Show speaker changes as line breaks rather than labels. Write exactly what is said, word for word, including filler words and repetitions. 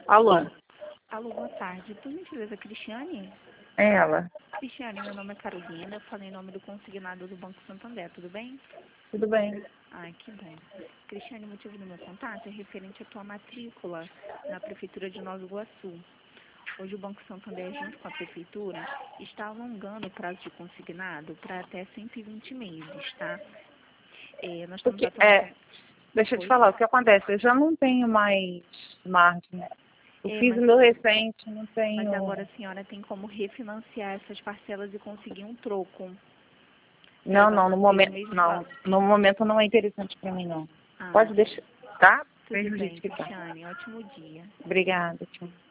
Alô?
Alô, boa tarde. Por gentileza, Cristiane?
É ela.
Cristiane, meu nome é Carolina, eu falei em nome do consignado do Banco Santander, tudo bem?
Tudo bem?
Ai, que bom. Cristiane, o motivo do meu contato é referente à tua matrícula na Prefeitura de Nova Iguaçu. Hoje o Banco Santander, junto com a Prefeitura, está alongando o prazo de consignado para até cento e vinte meses, tá? É, nós estamos
Porque,
atualizando...
é, deixa eu te
Oi?
falar, o que acontece? Eu já não tenho mais margem. Eu
É,
fiz o
mas,
meu recente, não
mas
tenho...
agora a senhora tem como refinanciar essas parcelas e conseguir um troco para
Não,
não
não, no
manter o
momento,
mesmo
não.
valor.
No momento não é interessante para mim, não.
Ah,
Pode deixar, tá?
tudo
Vejo o jeito
bem,
que tá.
Cristiane. Ótimo dia.
Obrigada, tchau.